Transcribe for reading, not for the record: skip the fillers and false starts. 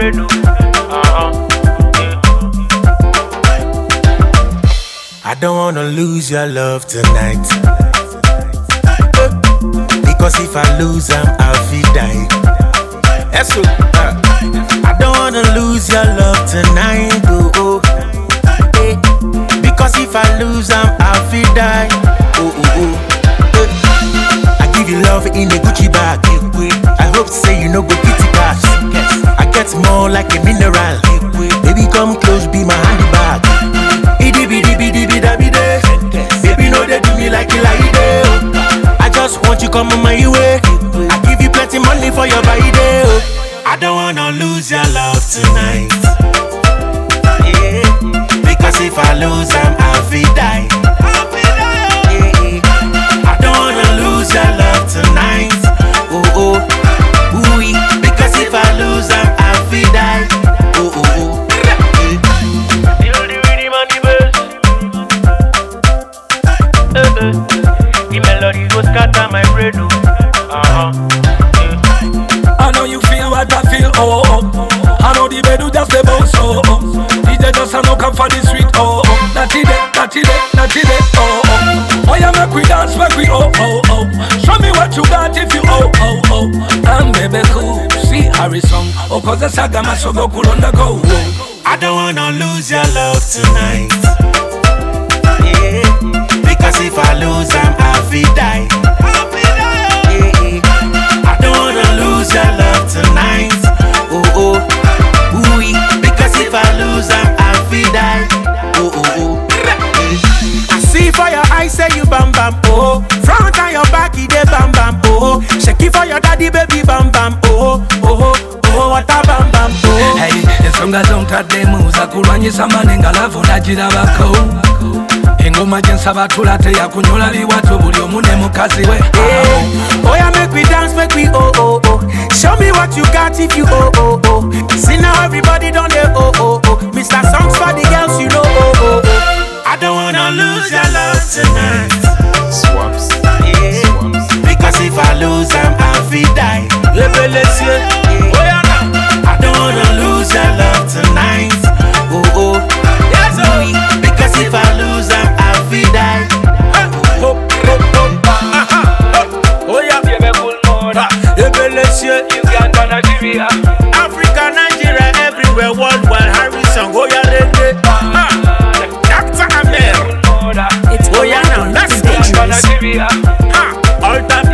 brain. I don't wanna lose your love tonight. Because if I lose, I'll feel die. I don't wanna lose your love tonight. Oh. Because if I lose, I'll feel die. Oh. I give you love in a Gucci bag. I hope to say you know go kitty cash. I get more like a mineral. Baby, come close, be my handbag. Baby, no, they do me like you like it. I just want you come on my way. I give you plenty money for your body. I don't wanna lose your love tonight. Yeah. Because if I lose, I'll feel die. Yeah. I don't wanna lose your love tonight. Oh. Ooh. Because if I lose, I'll feel die. Oh. The melody go scatter my brain. I know you feel what I feel, oh. I know the bed just the boss, oh. DJ just a knock up for the sweet, oh. Natty day, oh. Oh, yeah, make we dance, make we, oh. Show me what you got if you, oh. I'm baby cool, see Harrison, oh, cause the saga must go cool on the go. I don't wanna lose your love tonight. Yeah. Because if I lose, I'll feel die. Yeah. I don't wanna lose your love tonight. Oh. Ooh. Because if I lose, I'll feel die. Oh. I see for your eyes, say you bam bam, oh. Front and your back, it dey bam bam, oh. Shake it for your daddy, baby, bam bam, oh. What a bam bam, oh. Hey, ensonga zontadde muza kulwanyisa manenga lavu nagirabako. Engoma gyensaba tulate yakunyola biwato buli omu ne mukazi we. Oh yeah, make we dance, make we oh. Show me what you got if you oh. See now everybody done there oh. Mr. Songs for the girls, you know oh. I don't wanna lose your love tonight. Swaps. Yeah. Because if I lose, I'll feel die. I don't wanna lose your love tonight. Oh. Yes, because if I lose, I'll feel die. Oh yeah, Uganda, Nigeria, Africa, Nigeria, everywhere, worldwide. Harrison, oh yeah, Dr. Amel. It's Oh yeah, now let's go. Nigeria. All time